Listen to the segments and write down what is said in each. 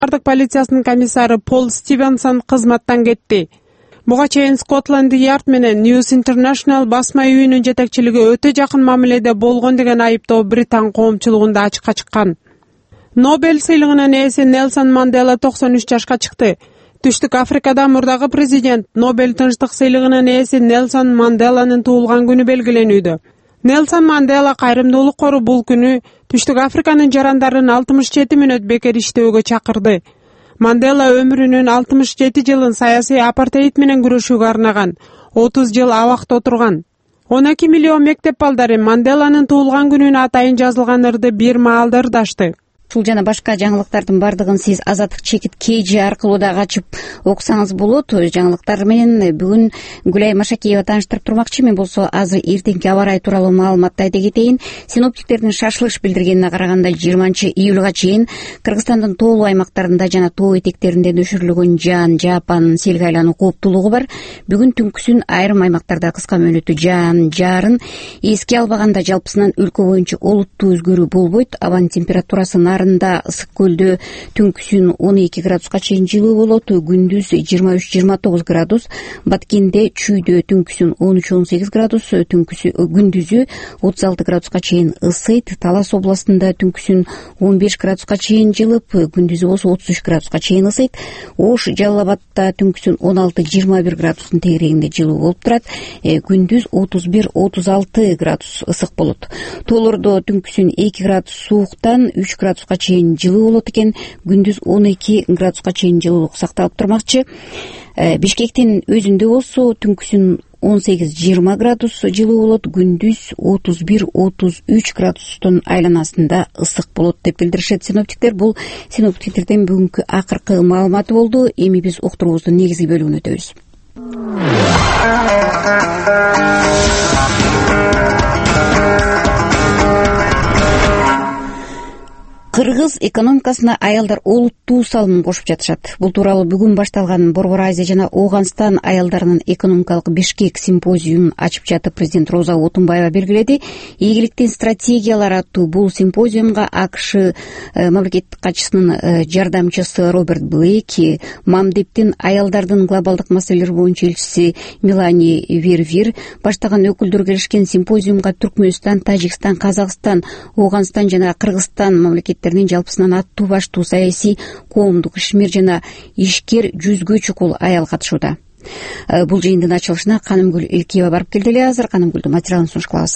бардык полициясынын комиссары Пол Стивенсон кызматтан кетти. Буга чейин Scotland Yard менен News International басма үйүнүн жетекчилиги өтө жакын мамиледе болгон деген айыптоо Британ коомчулугунда ачыкка чыккан. Нобель сыйлыгынын ээси Нелсон Мандела 93 жашка чыкты. Түштүк Африкада мурдагы президент Нобель тынчтык сыйлыгынын ээси Нелсон Манделанын туулган күнү белгиленүүдө. Нелсон Мандела кайрымдуулук кору бул күнү Түштүк Африканын жарандарын 67 мүнөт бекер иштөөгө чакырды. Мандела өмүрүнүн 67 жылын саясий апартеид менен күрөшүүгө арнаган, 30 жыл абакта отурган. 12 миллион мектеп балдары Манделанын туулган күнүнө атайын жазылган ырды бир маалда ырдашты. Ушул жана башка жаңылыктардын бардыгын сиз Азаттык чекит KG аркылуу да качып окусаңыз болот. Жаңылыктар менен бүгүн Гүлай Машакиева тааныштырып турмакчы. Мен болсо азыр эртеңки аба ырайы тууралуу маалыматты айта кетейин. Синоптиктердин шашылыш билдиргенине караганда 20-июлга чейин Кыргызстандын тоолуу аймактарында жана тоо этектеринде нөшүрүлгөн жаан, жаапан, селге айлануу кооптуулугу бар. Бүгүн түнкүсүн айрым аймактарда кыска мөөнөттүү жаан, жаарын эске албаганда жалпысынан өлкө боюнча олуттуу өзгөрүү болбойт. Абанын температурасы ысык көлдө түнкүсүн 12 градуска чейин жылуу болот, күндүз 23-29 градус, Баткенде чүйдө түнкүсүн 13-18 градус, күндүзү 36 градуска чейин ысыйт. Талас областында түнкүсүн 15 градуска чейин жылып, күндүзү болсо 33 градуска чейин ысыйт. Ош, Жалал Абадта түнкүсүн 16-21 градустун тегерегинде жылуу болуп турат, күндүз 31-36 градус ысык болот. Тоолордо түнкүсүн 2 градус сууктан 3 градуска чейин жылуу болот экен, күндүз 12 градуска чейин жылуулук сакталып турмакчы. Бишкектин өзүндө болсо түнкүсүн 18-20 градус жылуу болот, күндүз 31-33 градустун айланасында ысык болот деп билдиришет синоптиктер. Бул синоптиктердин бүгүнкү акыркы маалыматы болду. Эми биз уктуруубуздун негизги бөлүгүнө өтөбүз. Кыргыз экономикасына аялдар олуттуу салым кошуп жатышат. Бул тууралуу бүгүн башталган Борбор Азия жана Ооганстан аялдарынын экономикалык Бишкек симпозиумун ачып жатып президент Роза Отунбаева белгиледи. Ийгиликтин стратегиялары аттуу бул симпозиумга АКШ мамлекеттик катчысынын жардамчысы Роберт Блейк, Мамдептин аялдардын глобалдык маселелер боюнча элчиси Милани Вервир баштаган өкүлдөр келишкен. Симпозиумга Түркмөнстан, Тажикстан, Казакстан, Ооганстан жана Кыргызстан мамлекеттеринин жалпысынан аттуу баштуу саясий, коомдук ишмер жана ишкер 100гө чукул аял катышууда. Бул жыйындын ачылышына Канымгүл Элкиева барып келди эле. Азыр Канымгүлдүн материалын сунуш кылабыз.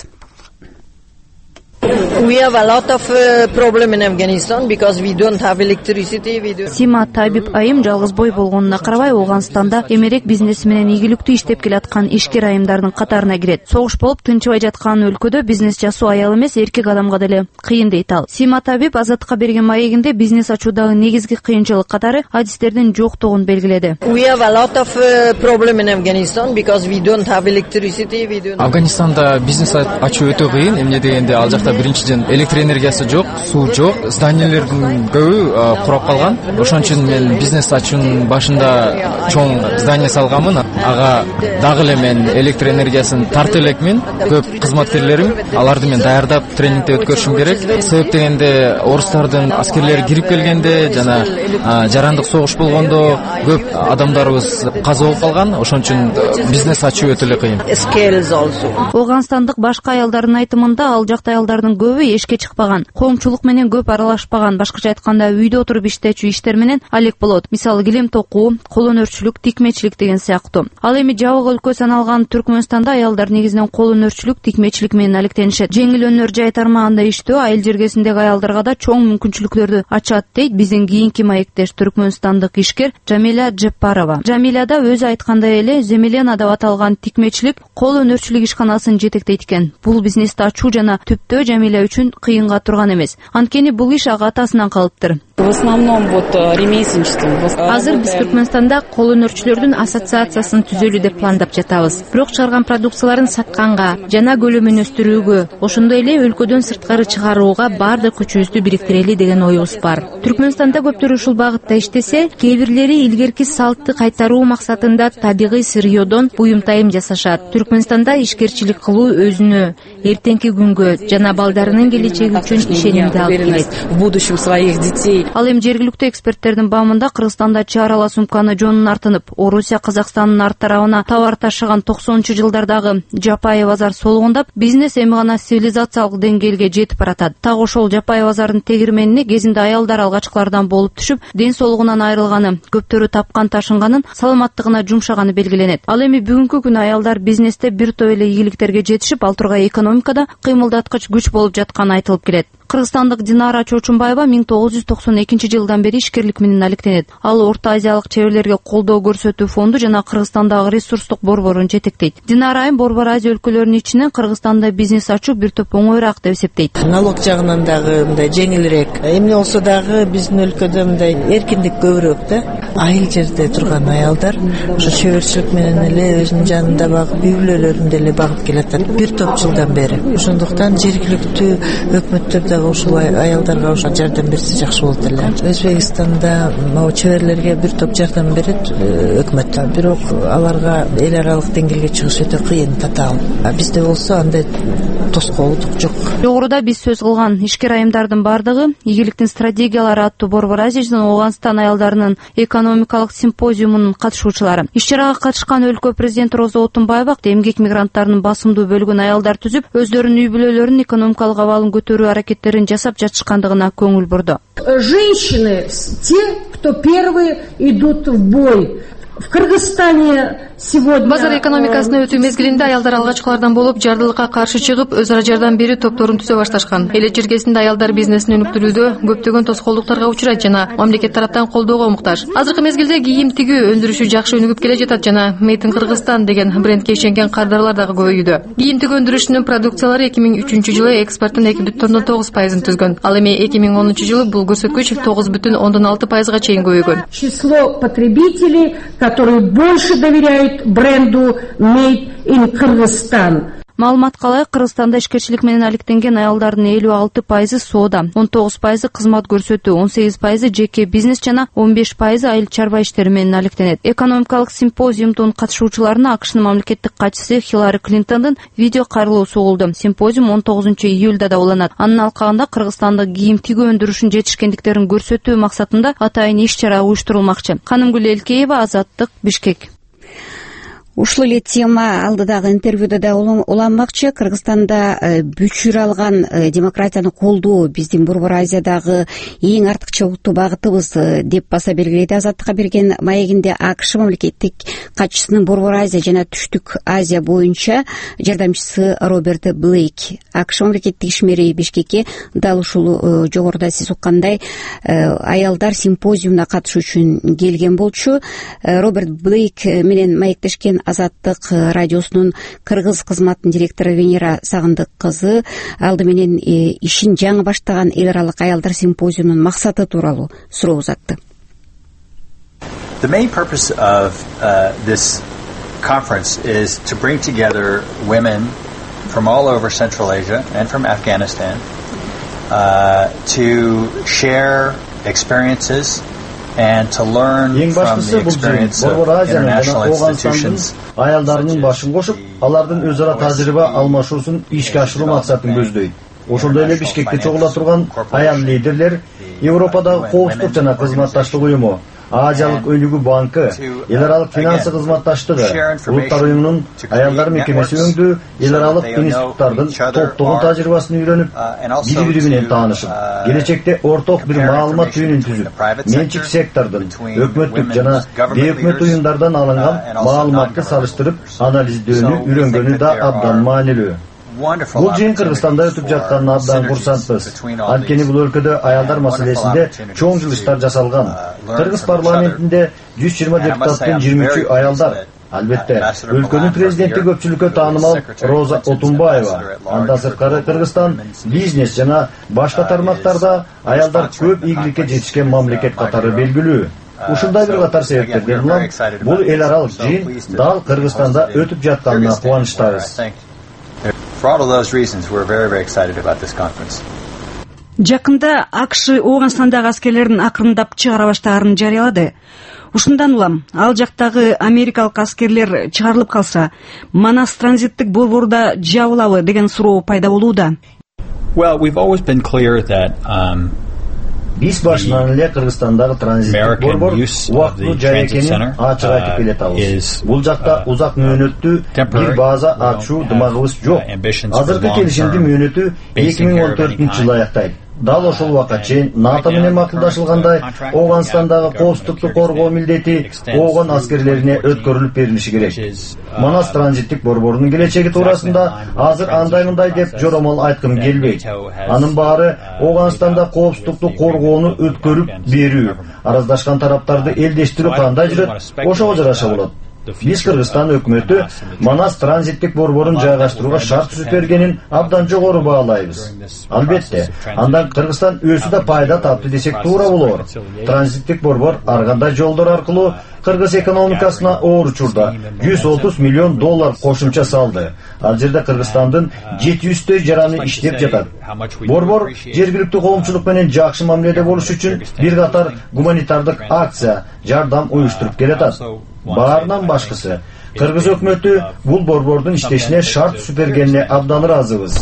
We have a lot of problem in Afghanistan because we don't have electricity. Сима Табиб айым жалгызбой болгонуна карабай Ооганстанда эмерек бизнеси менен ийгиликтүү иштеп келаткан ишкер айымдардын катарына кирет. Согуш болуп тынчыбай жаткан өлкөдө бизнес жасоо аял эмес эркек адамга деле кыйын дейт ал. Сима Табиб Азаттыкка берген маегинде бизнес ачуудагы негизги кыйынчылык катары адистердин жоктугун белгиледи. We have a lot of problem in Afghanistan because we don't have electricity. Афганистанда бизнес ачуу өтө кыйын. Эмне дегенде ал жакта биринчиден электр энергиясы жок, суу жок, зданиялердин көбү курап калган. Ошон үчүн мен бизнес ачуунун башында чоң здание салганмын. Ага дагы эле мен электр энергиясын тартып элекмин. Көп кызматкерлерим, аларды мен даярдап тренингде өткөрүшүм керек. Себеп дегенде орустардын аскерлери кирип келгенде жана жарандык согуш болгондо көп адамдарыбыз каза болуп калган. Ошон үчүн бизнес ачуу өтө эле кыйын. Ооганстандык башка аялдардын айтымында ал жакта аялдардын көбү эшикке чыкпаган, коомчулук менен көп аралашпаган, башкача айтканда үйдө отуруп иштечү иштер менен алек болот. Мисалы килем токуу, кол өнөрчүлүк, тикмечилик деген сыяктуу. Ал эми жабык өлкө саналган Түркмөнстанда аялдар негизинен кол өнөрчүлүк, тикмечилик менен алектенишет. Жеңил өнөр жай тармагында иштөө айыл жергесиндеги аялдарга да чоң мүмкүнчүлүктөрдү ачат дейт биздин кийинки маектеш түркмөнстандык ишкер Жамиля Джеппарова. Жамиля да өзү айткандай эле Земелена деп аталган тикмечилик, кол өнөрчүлүк ишканасын жетектейт экен. Бул бизнести ачуу жана түптөө Жамиля үчүн кыйынга турган эмес. Анткени бул иш ага атасынан калыптыр. В основном ремесленчеством. Азыр биз Түркмөнстанда кол өнөрчүлөрдүн ассоциациясын түзөлү деп пландап жатабыз. Бирок чыгарган продукцияларын сатканга жана көлөмүн өстүрүүгө, ошондой эле өлкөдөн сырткары чыгарууга баардык күчүбүздү бириктирели деген оюбуз бар. Түркмөнстанда көптөр ушул багытта иштесе, кээ бирлери илгерки салтты кайтаруу максатында табигый сырьёдон буюм-тайым жасашат. Түркмөнстанда ишкерчилик кылуу өзүнө, эртеңки күнгө жана балдарынын келечеги үчүн ишенимди алып келет. В будущем своих детей Ал эми жергиликтүү эксперттердин баамында Кыргызстанда чаарала сумканы жонун артынып, Орусия Казакстандын арт тарабына товар ташыган 90-жылдардагы жапайы базар солгундап, бизнес эми гана цивилизациялык деңгээлге жетип баратат. Так ошол жапайы базардын тегирменине кезинде аялдар алгачкылардан болуп түшүп, ден соолугунан айрылганы, көптөрү тапкан ташынганын, саламаттыгына жумшаганы белгиленет. Ал эми бүгүнкү күнү аялдар бизнесте бир топ эле ийгиликтерге жетишип, ал тургай экономикада кыймылдаткыч күч болуп жатканы айтылып келет. Кыргызстандык Динара Чочунбаева 1992 бери ишкерлик менен алектенет. Ал Орто Азиялык чеберлерге колдоо көрсөтүү фонду жана Кыргызстандагы ресурстук борборун жетектейт. Динара айым Борбор Азия өлкөлөрүнүн ичинен Кыргызстанда бизнес ачуу бир топ оңоюраак деп эсептейт. Налог жагынан дагы мындай жеңилирээк. Эмне болсо дагы биздин өлкөдө мындай эркиндик көбүрөөк да. Айыл жерде турган аялдар ошо чеберчилик менен эле өзүнүн жанында багып, үй бүлөлөрүн деле багып келатат бир топ жылдан бери. Ошондуктан жергиликтүү өкмөттөр ушул аялдарга ошо жардам берсе жакшы болот эле. Өзбекстанда могу чеберлерге бир топ жардам берет өкмөт. Бирок аларга эл аралык деңгээлге чыгыш өтө кыйын, татаал. Бизде болсо андай тоскоолдук жок. Жогоруда биз сөз кылган ишкер айымдардын бардыгы Ийгиликтин стратегиялары аттуу Борбор Азия жана Ооганстан аялдарынын экономикалык симпозиумунун катышуучулары. Иш-чарага катышкан өлкө президенти Роза Отунбаева эмгек мигранттарынын басымдуу бөлүгүн аялдар түзүп, өздөрүнүн үй бүлөлөрүнүн экономикалык абалын көтөрүү аракеттерин жасап жатышкандыгына көңүл бурду. Женщины те, кто первые идут в бой. В Кыргызстане сегодня базар экономикасына өтүү мезгилинде аялдар алгачкылардан болуп, жардылыкка каршы чыгып, өз ара жардам берүү топторун түзө башташкан. Эле жергесинде аялдар бизнесин өнүктүрүүдө көптөгөн тоскоолдуктарга учурайт жана мамлекет тараптан колдоого муктаж. Азыркы мезгилде кийим тигүү өндүрүшү жакшы өнүгүп келе жатат жана Made in Кыргызстан деген брендке ишенген кардарлар дагы көбөйүүдө. Кийим тигүү өндүрүшүнүн продукциялары 2003 жылы экспорттун 2,9% түзгөн. Ал эми 2010 жылы бул көрсөткүч 9,6%га чейин көбөйгөн. Число потребителей, которые больше доверяют бренду Made in Кыргызстан. Маалыматка ылайык, Кыргызстанда ишкерчилик менен алектенген аялдардын 56% соода, 19% кызмат көрсөтүү, 18% жеке бизнес жана 15% айыл чарба иштери менен алектенет. Экономикалык симпозиумдун катышуучуларына АКШнын мамлекеттик катчысы Хиллари Клинтондун видео кайрылуу сугулду. Симпозиум 19 июлда да уланат. Анын алкагында Кыргызстандык кийим тигүү өндүрүшүнүн жетишкендиктерин көрсөтүү максатында атайын иш-чара уюштурулмакчы. Канымгүл Элкеева, Азаттык, Бишкек. Ушул эле тема алдыдагы интервьюда да уланмакчы. Кыргызстанда бүчүр алган демократияны колдоо биздин Борбор Азиядагы эң артыкчылыктуу багытыбыз деп баса белгилейт. Азаттыкка берген маегинде АКШ мамлекеттик катчысынын Борбор Азия жана Түштүк Азия боюнча жардамчысы Роберт Блейк АКШ мамлекеттик ишмери Бишкекке дал ушул жогоруда сиз уккандай аялдар симпозиумуна катышуу үчүн келген болчу. Роберт Блейк менен маектешкен Азаттык радиосунун кыргыз кызматынын директору Венера Сагындык кызы алды менен ишин жаңы баштаган эл аралык аялдар симпозиумунун максаты тууралуу суроо узатты. The main purpose of this conference is to bring together women from all over Central Asia and from Afghanistan to share experiences and to learn from the experience of international institutions. Аялдарынын башын кошуп, алардын өз ара тажрыйба алмашуусун ишке ашыруу максатын көздөйт. Ошондой эле Бишкекте чогула турган аял лидерлер Европадагы коопсуздук жана кызматташтык уюму, Азиялык өнүгүү банкы, эл аралык финансы кызматташтыгы, Улуттар уюмунун аялдар мекемеси өңдүү эл аралык институттардын топтогон тажрыйбасын үйрөнүп, бири-бири менен таанышып, келечекте орток бир маалымат түйүнүн түзүп, менчик сектордун, өкмөттүк жана бейөкмөт уюмдардан алынган маалыматты салыштырып, анализдөөнү үйрөнгөнү да абдан маанилүү. Бул жыйын Кыргызстанда өтүп жатканына абдан курсантпыз. Анткени бул өлкөдө аялдар маселесинде чоң жылыштар жасалган. Кыргыз парламентинде 120 депутаттын 23-ü аялдар. Албетте, өлкөнүн президенти көпчүлүккө таанымал Роза Отунбаева. Андан сырткары Кыргызстан бизнес жана башка тармактарда аялдар көп ийгиликке жетишкен мамлекет катары белгилүү. Ушундай бир катар себептерден улам бул эл аралык жыйын дал Кыргызстанда өтүп жатканына кубанычтабыз. For all of those reasons, we're very, very excited about this conference. Жакында АКШ Ооганстандагы аскерлердин акырындап чыгара баштаарын жарыялады. Ушундан улам ал жактагы америкалык аскерлер чыгарылып калса, Манас транзиттик борборда жабылабы деген суроо пайда болууда. Well, we've always been clear that Биз башынан эле Кыргызстандагы транзиттик борбор убактылуу жай экенин ачык айтып келатабыз. Бул жакта узак мөөнөттүү бир база ачуу дымагыбыз жок. Азыркы келишимдин мөөнөтү 2014-жылы аяктайт. Дал ошол убакка чейин НАТО менен макулдашылгандай Ооганстандагы коопсуздукту коргоо милдети Ооган аскерлерине өткөрүлүп берилиши керек. Манас транзиттик борборунун келечеги туурасында азыр андай-мындай деп жоромол айткым келбейт. Анын баары Ооганстанда коопсуздукту коргоону өткөрүп берүү, араздашкан тараптарды элдештирүү кандай жүрөт, ошого жараша болот. Биз Кыргызстан өкмөтү Манас транзиттик борборун жайгаштырууга шарт түзүп бергенин абдан жогору баалайбыз. Албетте, андан Кыргызстан өзү да пайда тапты десек туура болор. Транзиттик борбор ар кандай жолдор аркылуу Кыргыз экономикасына оор учурда $130 миллион кошумча салды. Ал жерде Кыргызстандын 700 жараны иштеп жатат. Борбор жергиликтүү коомчулук менен жакшы мамиледе болуш үчүн бир катар гуманитардык акция, жардам уюштуруп келатат. Баарынан башкысы, Кыргыз өкмөтү бул борбордун иштешине шарт түзүп бергенине абдан ыраазыбыз.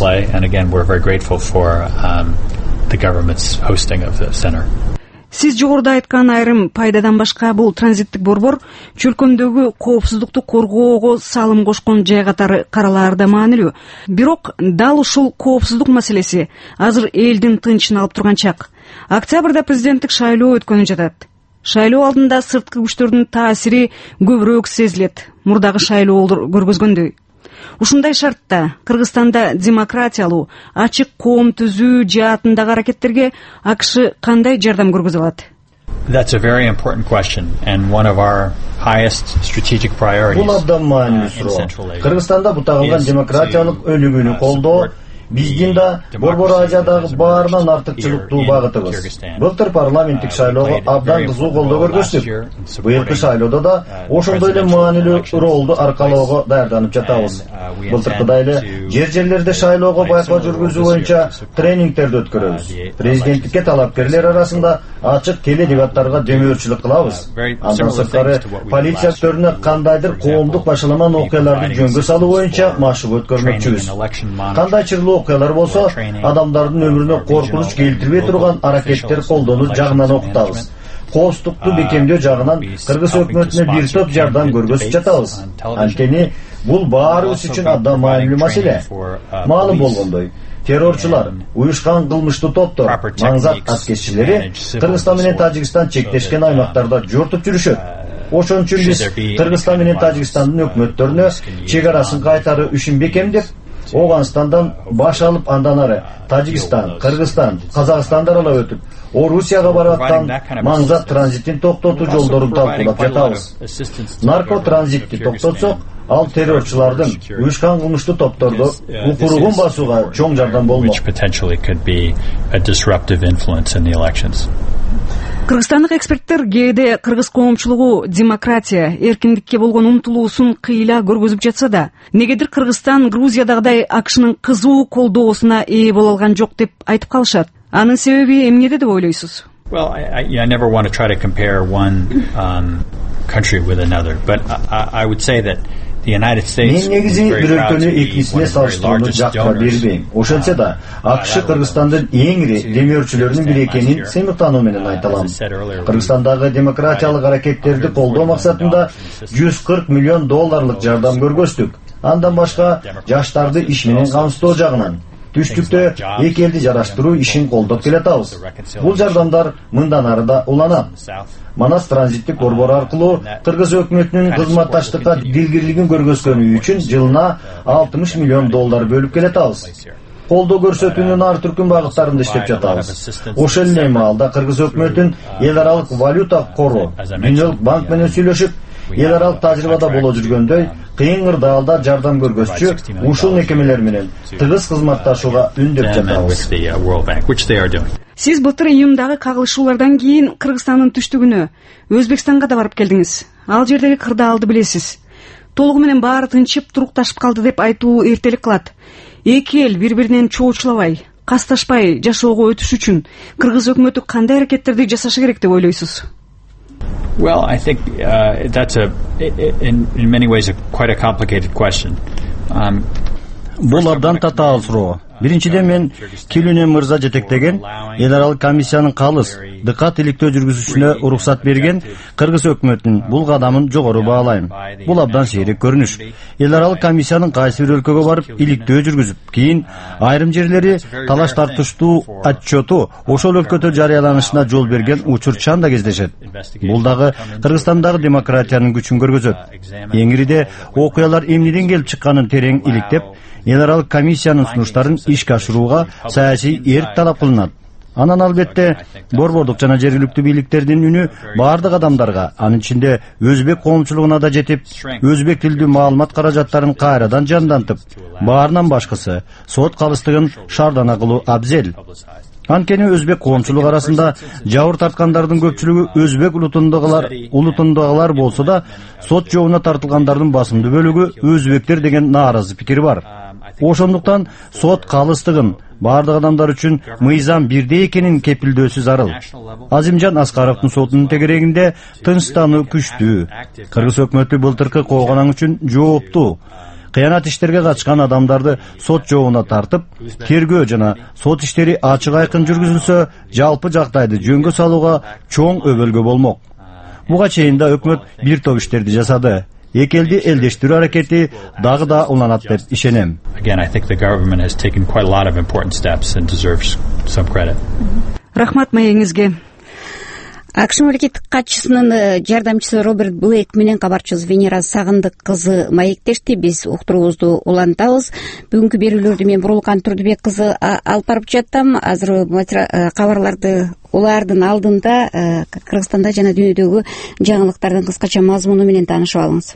Сиз жогоруда айткан айрым пайдадан башка бул транзиттик борбор чөлкөмдөгү коопсуздукту коргоого салым кошкон жай катары каралаарда маанилүү. Бирок дал ушул коопсуздук маселеси азыр элдин тынчын алып турган чак. Октябрда президенттик шайлоо өткөнү жатат. Шайлоо алдында сырткы күчтөрдүн таасири көбүрөөк сезилет, мурдагы шайлоолор көргөзгөндөй. Ушундай шартта Кыргызстанда демократиялуу, ачык коом түзүү жаатындагы аракеттерге АКШ кандай жардам көргөзө алат? That's a very important question and one of our highest strategic priorities. Бул абдан маанилүү суроо. Кыргызстанда бутагылган демократиялык өнүгүүнү колдоо биздин да Борбор Азиядагы баарынан артыкчылыктуу багытыбыз. Былтыр парламенттик шайлоого абдан кызуу колдоо көргөздүк. Быйылкы шайлоодо да ошондой эле маанилүү ролду аркалоого даярданып жатабыз. Былтыркыдай эле жерлерде шайлоого байкоо жүргүзүү боюнча тренингтерди өткөрөбүз. Президенттикке талапкерлер арасында ачык теле дебаттарга дөмөрчүлүк кылабыз. Андан сырткары полиция өктөрүнө кандайдыр коомдук башаламан окуяларды жөнгө салуу боюнча машыгуу өткөрмөкчүбүз. Кандай чырлуу окуялар болсо, адамдардын өмүрүнө коркунуч келтирбей турган аракеттер колдонуу жагынан окутабыз. Коопсуздукту бекемдөө жагынан Кыргыз өкмөтүнө бир топ жардам көргөзүп жатабыз. Анткени бул баарыбыз үчүн абдан маанилүү маселе. Маалым болгондой, террорчулар, уюшкан кылмыштуу топтор, маңзат аскерчилери Кыргызстан менен Тажикстан чектешкен аймактарда жортуп жүрүшөт. Ошон үчүн биз Кыргызстан менен Тажикстандын өкмөттөрүнө чек арасын кайтаруу ишин бекемдеп, Ооганстандан баш алып андан ары Тажикстан, Кыргызстан, Казакстанды аралап өтүп, Орусияга бараткан маңзат транзитин токтотуу жолдорун талкуулап жатабыз. Нарко транзитти токтотсок, ал террорчулардын, уюшкан кылмыштуу топторду укуругун басууга чоң жардам болмок. Кыргызстандык эксперттер кээде кыргыз коомчулугу демократия, эркиндикке болгон умтулуусун кыйла көргөзүп жатса да, негедир Кыргызстан Грузиядагыдай АКШнын кызуу колдоосуна ээ боло алган жок деп айтып калышат. Анын себеби эмнеде деп ойлойсуз? Well, I never want to try to compare one country with another, but I would say that Мен негизи бир өлкөнү экинчисине салыштырууну жактыра бербейм. Ошентсе да, АКШ Кыргызстандын эң ири демөөрчүлөрүнүн бири экенин сыймыктануу менен айта алам. Кыргызстандагы демократиялык аракеттерди колдоо максатында $140 миллион жардам көргөздүк. Андан башка жаштарды иш менен камсыздоо жагынан түштүктө эки элди жараштыруу ишин колдоп келатабыз. Бул жардамдар мындан ары да уланат. Манас транзиттик борбор аркылуу Кыргыз өкмөтүнүн кызматташтыкка дилгирлигин көргөзгөнү үчүн жылына $60 миллион бөлүп келатабыз. Колдоо көрсөтүүнүн ар түркүн багыттарында иштеп жатабыз. Ошол эле маалда Кыргыз өкмөтүн эл аралык валюта кору, Дүйнөлүк банк менен сүйлөшүп, эл аралык тажрыйбада боло жүргөндөй, кыйын кырдаалда жардам көргөзчү ушул мекемелер менен тыгыз кызматташууга үндөп жатабыз. Сиз былтыр июндагы кагылышуулардан кийин Кыргызстандын түштүгүнө, Өзбекстанга да барып келдиңиз. Ал жердеги кырдаалды билесиз. Толугу менен баары тынчып, турукташып калды деп айтуу эртелик кылат. Эки эл бири-биринен чоочулабай, касташпай жашоого өтүш үчүн Кыргыз өкмөтү кандай аракеттерди жасашы керек деп ойлойсуз? Well, I think that's in many ways quite a complicated question. Бул абдан татаал суроо. Биринчиден мен Килюнен мырза жетектеген эл аралык комиссиянын калыс, дыкат иликтөө жүргүзүшүнө уруксат берген Кыргыз өкмөтүнүн бул кадамын жогору баалайм. Бул абдан сейрек көрүнүш. Эл аралык комиссиянын кайсы бир өлкөгө барып иликтөө жүргүзүп, кийин айрым жерлери талаш тартыштуу отчету ошол өлкөдө жарыяланышына жол берген учур чанда кездешет. Бул дагы Кыргызстандагы демократиянын күчүн көргөзөт. Эң ириде окуялар эмнеден келип чыкканын терең иликтеп, эл аралык комиссиянын сунуштарын ишке ашырууга саясий эрк талап кылынат. Анан албетте борбордук жана жергиликтүү бийликтердин үнү баардык адамдарга, анын ичинде өзбек коомчулугуна да жетип, өзбек тилдүү маалымат каражаттарын кайрадан жандантып, баарынан башкысы сот калыстыгын шаардана кылуу абзел. Анткени өзбек коомчулугу арасында жабыр тарткандардын көпчүлүгү өзбек улутундагылар болсо да, сот жообуна тартылгандардын басымдуу бөлүгү өзбектер деген нааразы пикир бар. Ошондуктан сот калыстыгын баардык адамдар үчүн мыйзам бирдей экенин кепилдөөсү зарыл. Азимжан Аскаровдун сотунун тегерегинде тынчтануу күчтүү. Кыргыз өкмөтү былтыркы коонаң үчүн жооптуу. Кыянат иштерге катышкан адамдарды сот жообуна тартып, тергөө жана сот иштери ачык айкын жүргүзүлсө, жалпы жагдайды жөнгө салууга чоң өбөлгө болмок. Буга чейин да өкмөт бир топ иштерди жасады. Эки элди элдештирүү аракети дагы да уланат деп ишенем. Рахмат маегиңизге. АКШ мамлекеттик катчысынын жардамчысы Роберт Блейк менен кабарчыбыз Венера Сагындык кызы маектешти. Биз уктуруубузду улантабыз. Бүгүнкү берүүлөрдү мен Бурулкан Турдубек кызы алып барып жатам. Азыр кабарларды улардын алдында Кыргызстанда жана дүйнөдөгү жаңылыктардын кыскача мазмуну менен таанышып алыңыз.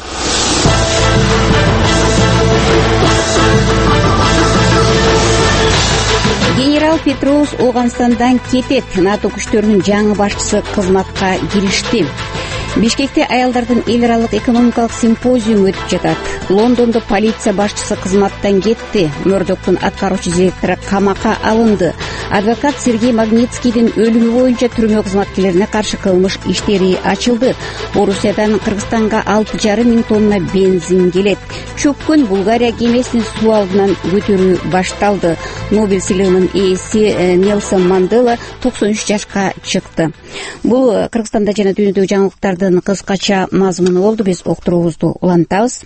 Генерал Петроус Ооганстандан кетет. НАТО күчтөрүнүн жаңы башчысы кызматка киришти. Бишкекте аялдардын эл аралык экономикалык симпозиуму өтүп жатат. Лондондо полиция башчысы кызматтан кетти. Мөрдоктун аткаруучу директору камакка алынды. Адвокат Сергей Магнитскийдин өлүмү боюнча түрмө кызматкерлерине каршы кылмыш иштери ачылды. Орусиядан Кыргызстанга 6,5 миң тонна бензин келет. Чөккөн Булгария кемесин суу алдынан көтөрүү башталды. Нобель сыйлыгынын ээси Нелсон Мандела 93 жашка чыкты. Бул Кыргызстанда жана дүйнөдөгү жаңылыктардын кыскача мазмуну болду. Биз уктуруубузду улантабыз.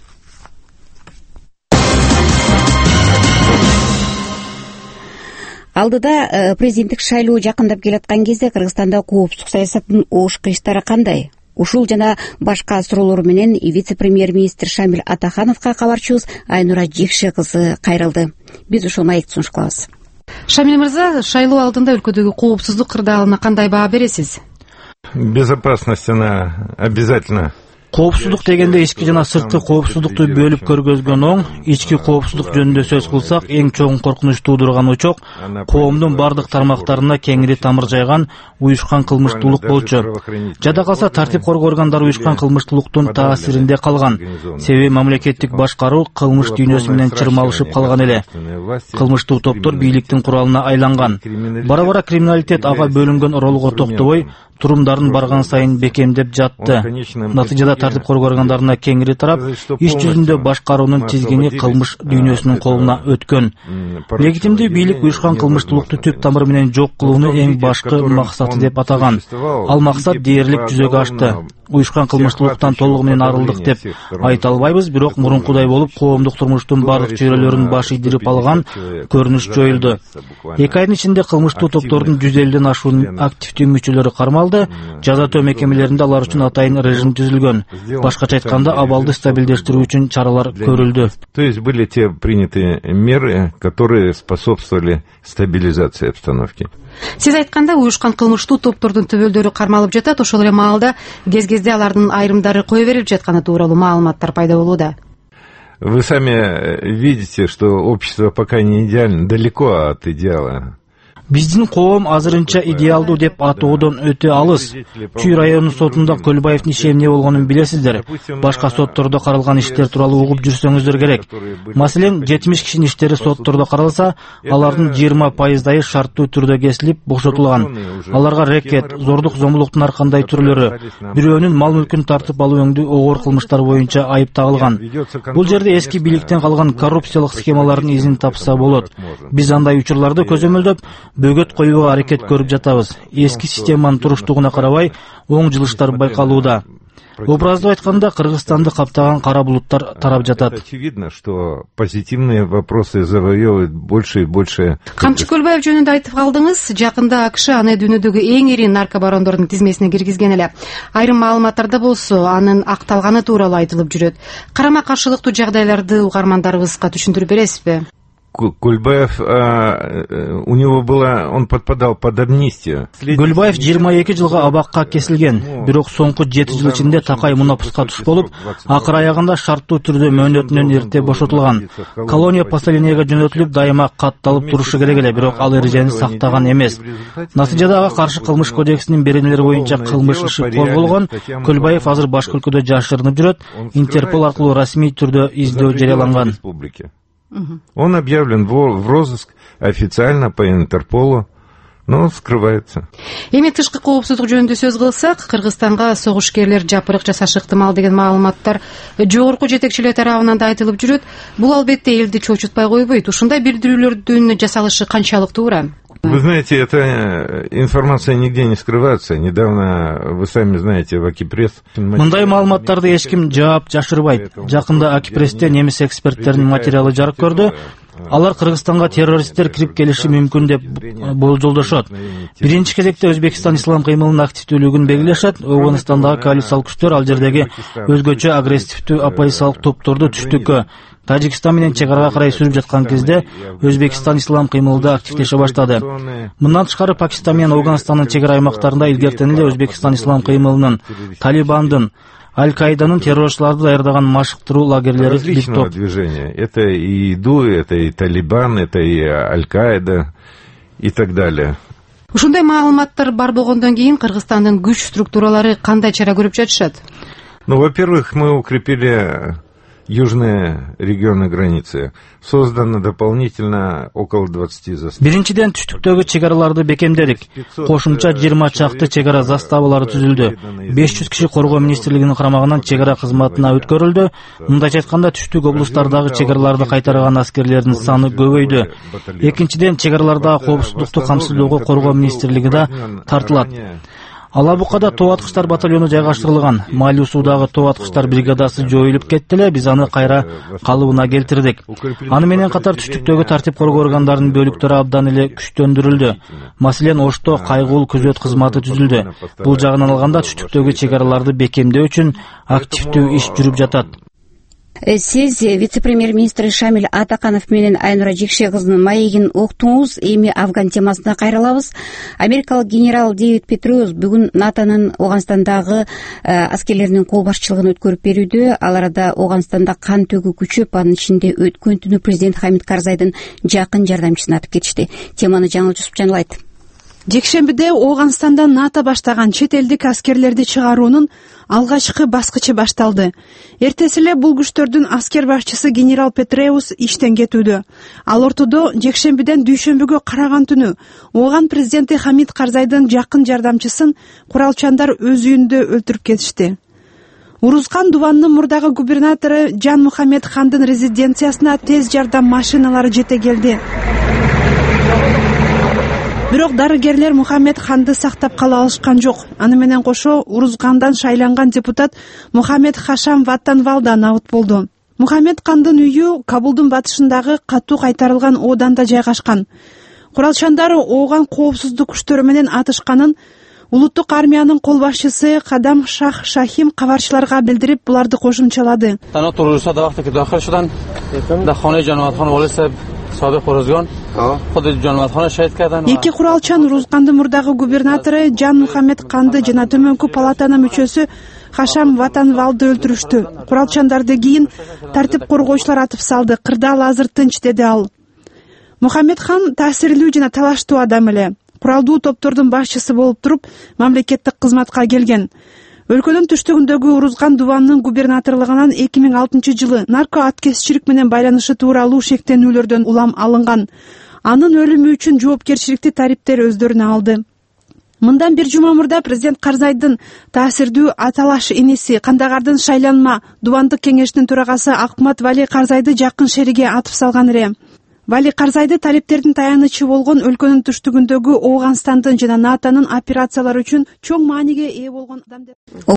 Алдыда президенттик шайлоо жакындап келаткан кезде Кыргызстанда коопсуздук саясатынын ош кыйыштары кандай? Ушул жана башка суроолор менен вице-премьер-министр Шамил Атахановго кабарчыбыз Айнура Жекше кызы кайрылды. Биз ушул маекти сунуш кылабыз. Шамил мырза, шайлоо алдында өлкөдөгү коопсуздук кырдаалына кандай баа бересиз? Безопасность, она обязательно. Коопсуздук дегенде ички жана сырткы коопсуздукту бөлүп көргөзгөн оң. Ички коопсуздук жөнүндө сөз кылсак, эң чоң коркунуч туудурган очок коомдун бардык тармактарына кеңири тамыр жайган уюшкан кылмыштуулук болчу. Жада калса тартип коргоо органдары уюшкан кылмыштуулуктун таасиринде калган. Себеби мамлекеттик башкаруу кылмыш дүйнөсү менен чырмалышып калган эле. Кылмыштуу топтор бийликтин куралына айланган. Бара-бара криминалитет ага бөлүнгөн ролго токтобой, турумдарын барган сайын бекемдеп жатты. Натыйжада тартип коргоо органдарына кеңири тарап, иш жүзүндө башкаруунун тизгини кылмыш дүйнөсүнүн колуна өткөн. Легитимдүү бийлик уюшкан кылмыштуулукту түп тамыры менен жок кылууну эң башкы максаты деп атаган. Ал максат дээрлик жүзөгө ашты. Уюшкан кылмыштуулуктан толугу менен арылдык деп айта албайбыз, бирок мурункудай болуп коомдук турмуштун бардык чөйрөлөрүн баш ийдирип алган көрүнүш жоюлду. 2 айдын ичинде кылмыштуу топтордун 150ден ашуун активдүү мүчөлөрү кармалды. Жаза өтөө мекемелеринде алар үчүн атайын режим түзүлгөн. Башкача айтканда, абалды стабилдештирүү үчүн чаралар көрүлдү. То есть были те приняты меры, которые способствовали стабилизации обстановки. Сиз айтканда, уюшкан кылмыштуу топтордун төбөлдөрү кармалып жатат, ошол эле маалда кез-кезде алардын айрымдары кое берип жатканы тууралуу маалыматтар пайда болууда. Вы сами видите, что общество пока не идеально, далеко от идеала. Биздин коом азырынча идеалдуу деп атоодон өтө алыс. Чүй районунун сотунда Көлбаевдин иши эмне болгонун билесиздер. Башка соттордо каралган иштер тууралуу угуп жүрсөңүздөр керек. Маселен, 70 кишинин иштери соттордо каралса, алардын 20% шарттуу түрдө кесилип бошотулган. Аларга рекет, зордук зомбулуктун ар кандай түрлөрү, бирөөнүн мал мүлкүн тартып алуу өңдүү огор кылмыштар боюнча айып тагылган. Бул жерде эски бийликтен калган коррупциялык схемалардын изин тапса болот. Биз андай учурларды көзөмөлдөп, бөгөт коюуга аракет көрүп жатабыз. Эски системанын туруштугуна карабай, оң жылыштар байкалууда. Образдуу айтканда, Кыргызстанды каптаган кара булуттар тарап жатат. Очевидно, что позитивные вопросы завоевывают больше и больше. Камчы Көлбаев жөнүндө айтып калдыңыз. Жакында АКШ аны дүйнөдөгү эң ири наркобарондордун тизмесине киргизген эле. Айрым маалыматтарда болсо, анын акталганы тууралуу айтылып жүрөт. Карама каршылыктуу жагдайларды угармандарыбызга түшүндүрүп бересизби? Кульбаев, у него было, он подпадал под амнистию. Кульбаев 22 жылга абакка кесилген, бирок соңку 7 жыл ичинде такай мунапуска туш болуп, акыр аягында шарттуу түрдө мөөнөтүнөн эрте бошотулган. Колония поселенияга жөнөтүлүп, дайыма катталып турушу керек эле, бирок ал эрежени сактаган эмес. Натыйжада ага каршы кылмыш кодексинин беренелери боюнча кылмыш иши козголгон. Кульбаев азыр башка өлкөдө жашырынып жүрөт. Интерпол аркылуу расмий түрдө издөө жарыяланган. Он объявлен в розыск официально по Интерполу, но скрывается. Эми тышкы коопсуздук жөнүндө сөз кылсак, Кыргызстанга согушкерлер жапырык жасашы ыктымал деген маалыматтар жогорку жетекчилер тарабынан да айтылып жүрөт. Бул албетте элди чочутпай койбойт. Ушундай билдирүүлөрдүн жасалышы канчалык туура? Вы знаете, эта информация нигде не скрывается. Недавно, вы сами знаете, в Акипресс... Мындай маалыматтарды эч ким жаап жашырбайт. Жакында Акипрессте немис эксперттеринин материалы жарык көрдү. Алар Кыргызстанга террористтер кирип келиши мүмкүн деп болжолдошот. Биринчи кезекте Өзбекстан ислам кыймылынын активдүүлүгүн белгилешет. Ауганстандагы коалициялык күчтөр ал жердеги өзгөчө агрессивдүү оппозициялык топторду түштүккө, Тажикстан менен чек арага карай сүрүп жаткан кезде Өзбекстан ислам кыймылында активдеше баштады. Мындан тышкары Пакистан менен Ауганстандын чек ара аймактарында илгертен эле Өзбекстан ислам кыймылынын, Талибандын, Аль-Каиданын террорчуларды даярдаган машыктыруу лагерлери биттоп. Это и ИДУ, это и Талибан, это и Аль-Каида и так далее. Ушундай маалыматтар бар болгондон кийин Кыргызстандын күч структуралары кандай чара көрүп жатышат? Ну, во-первых, мы укрепили южные регионы границы. Создано дополнительно около 20 застав. Биринчиден түштүктөгү чек араларды бекемдедик. Кошумча 20 чакты чек ара заставалары түзүлдү. 500 киши коргоо министрлигинин карамагынан чек ара кызматына өткөрүлдү. Мындайча айтканда, түштүк облустардагы чек араларды кайтарган аскерлердин саны көбөйдү. Экинчиден, чек аралардагы коопсуздукту камсыздоого коргоо министрлиги да тартылат. Алабукада тоо аткычтар батальону жайгаштырылган. Малиу суудагы тоо аткычтар бригадасы жоюлуп кетти эле, биз аны кайра калыбына келтирдик. Аны менен катар түштүктөгү тартип коргоо органдарынын бөлүктөрү абдан эле күчтөндүрүлдү. Маселен, Ошто кайгуул күзөт кызматы түзүлдү. Бул жагынан алганда түштүктөгү чек араларды бекемдөө үчүн активдүү иш жүрүп жатат. Сиз вице-премьер-министр Шамиль Атаканов менен Айнура Жекше кызынын маегин уктуңуз. Эми Афган темасына кайрылабыз. Америкалык генерал Дэвид Петреус бүгүн НАТОнун Ауганстандагы аскерлеринин кол башчылыгын өткөрүп берүүдө. Ал арада Ауганстанда кан төгүү күчөп, анын ичинде өткөн түнү президент Хамид Карзайдын жакын жардамчысын атып кетишти. Теманы Жаңыл Жусупжанов. Жекшембиде Ауганстанда НАТО баштаган чет элдик аскерлерди чыгаруунун алгачкы баскычы башталды. Эртеси эле бул күчтөрдүн аскер башчысы генерал Петреус иштен кетүүдө. Ал ортодо жекшембиден дүйшөмбүгө караган түнү Ооган президенти Хамид Карзайдын жакын жардамчысын куралчандар өз үйүндө өлтүрүп кетишти. Урузган Дуваннын мурдагы губернатору Жан Мухаммед Хандын резиденциясына тез жардам машиналары жете келди. Бирок дарыгерлер Мухаммед Ханды сактап кала алышкан жок. Аны менен кошо Урузгандан шайланган депутат Мухаммед Хашам Ваттанвал да набыт болду. Мухаммед Хандын үйү Кабулдун батышындагы катуу кайтарылган ооданда жайгашкан. Куралчандар Ооган коопсуздук күчтөрү менен атышканын улуттук армиянын кол башчысы Кадам Шах Шахим кабарчыларга билдирип, буларды кошумчалады. Эки куралчан Урузгандын мурдагы кубернатору Жан Мухаммед Канды жана төмөнкү палатанын мүчөсү Хашам Ваттанвалды өлтүрүштү. Куралчандарды кийин тартип коргоочулар атып салды. Кырдаал азыр тынч, деди ал. Мухаммед хан таасирлүү жана талаштуу адам эле. Куралдуу топтордун башчысы болуп туруп, мамлекеттик кызматка келген. Өлкөнүн түштүгүндөгү Урузган дубанынын губернаторлугунан 2006-жылы нарко аткезчилик менен байланышы тууралуу шектенүүлөрдөн улам алынган. Анын өлүмү үчүн жоопкерчиликти тариптер өздөрүнө алды. Мындан бир жума мурда президент Карзайдын таасирдүү аталаш иниси Кандагардын шайланма дубандык кеңешинин төрагасы Акмат Вали Карзайды жакын шериге атып салган эле. Вали Карзайды талиптердин таянычы болгон өлкөнүн түштүгүндөгү Ооганстандын жана НАТОнун операциялары үчүн чоң мааниге ээ болгон адам деп